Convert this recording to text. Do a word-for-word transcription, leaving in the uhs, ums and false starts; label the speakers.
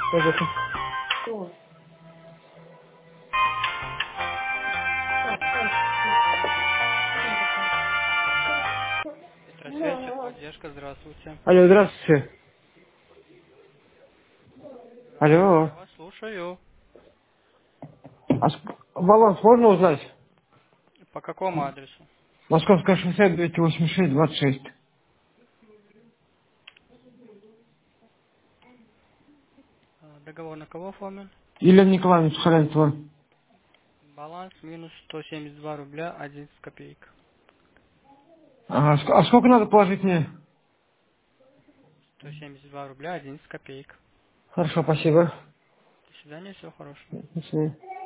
Speaker 1: Пожалуйста.
Speaker 2: Петросвязь, техподдержка, здравствуйте.
Speaker 1: Алло, здравствуйте.
Speaker 2: Здравствуйте,
Speaker 1: Алло.
Speaker 2: я вас слушаю.
Speaker 1: А ск- баланс можно узнать?
Speaker 2: По какому адресу?
Speaker 1: Московское шоссе двести восемьдесят шесть двадцать шесть.
Speaker 2: А, Договор на кого оформлен?
Speaker 1: Елена Николаевна Сухаренцева.
Speaker 2: Баланс минус сто семьдесят два рубля одиннадцать копеек.
Speaker 1: Ага, ск- а сколько надо положить мне?
Speaker 2: сто семьдесят два рубля одиннадцать копеек.
Speaker 1: Хорошо, спасибо.
Speaker 2: До свидания, всего хорошего.
Speaker 1: До свидания.